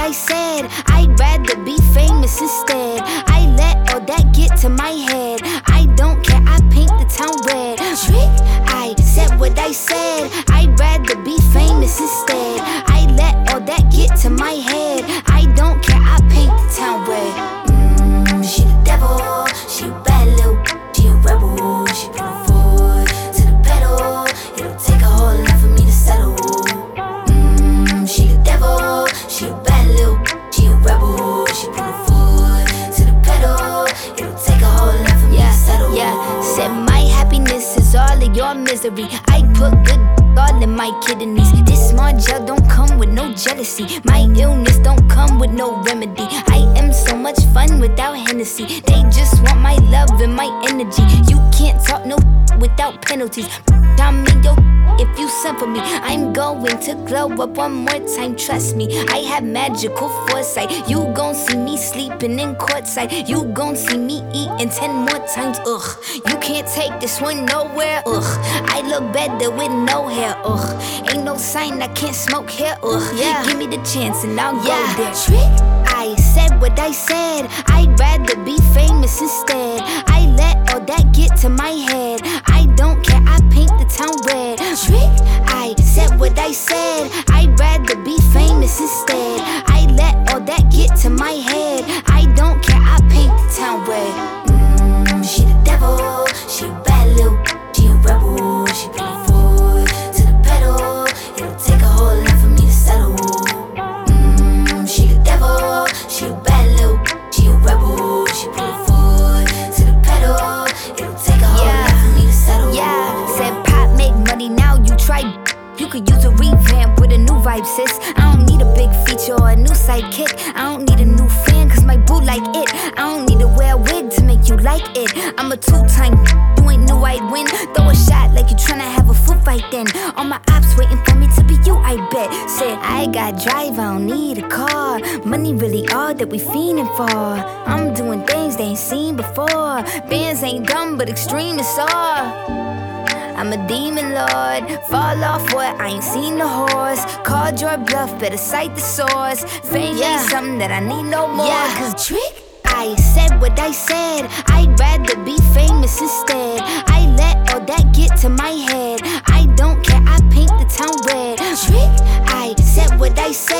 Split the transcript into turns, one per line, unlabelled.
I said. I'd rather be famous instead. I let all that get to my head. I don't care, I paint the town red. Trick, I said what I said. I'd rather be famous instead. I let all that get to my head. I don't care, I paint the town red. She the devil, she a bad little, she a rebel. She put her foot to the pedal. It'll take a whole lot for me to settle. She the devil, she a bad little, she a rebel. She put her foot to the pedal. It'll take a whole lot for me to settle. Yeah, said my happiness is all of your misery. I put good all in my kidneys. This small gel don't come with no jealousy. My illness don't come with no remedy. I am so much fun without Hennessy. They just want my love and my energy. You can't talk no without penalties. I'm in your if you send for me. I'm going to glow up one more time, trust me. I have magical foresight. You gon' see me sleeping in courtside. You gon' see me eating 10 more times, ugh. You can't take this one nowhere, ugh. I look better with no hair, ugh. Ain't no sign I can't smoke here, ugh. Yeah. Give me the chance and I'll go there. Trick, I said what I said. I'd rather be famous instead. I let all that get to my head. I don't care, I paint the town red. Trick, I said what I said. I'd rather be famous instead. I let all that get to my head. I don't care, I paint the town red. She the devil, she a bad little, she a rebel. She put her foot to the pedal. It'll take a whole lot for me to settle. She the devil, she a bad little, she a rebel. She put her foot to the pedal. It'll take a whole lot for me to settle. Yeah, said pop make money, now you try. You could use a revamp with a new vibe, sis. I don't need a big feature or a new sidekick. I don't need a new fan, cause my boo like it. I don't need to wear a wig to make you like it. I'm a two-time, you ain't knew I'd win. Throw a shot like you tryna have a foot fight then. All my ops waiting for me to be you, I bet. Said, I got drive, I don't need a car. Money really all that we fiending for. I'm doing things they ain't seen before. Bands ain't dumb, but extreme is all. I'm a demon lord, fall off what? I ain't seen the horse. Called your bluff, better cite the source. Fame ain't something that I need no more. Cause trick, I said what I said. I'd rather be famous instead. I let all that get to my head. I don't care, I paint the town red. Trick, I said what I said.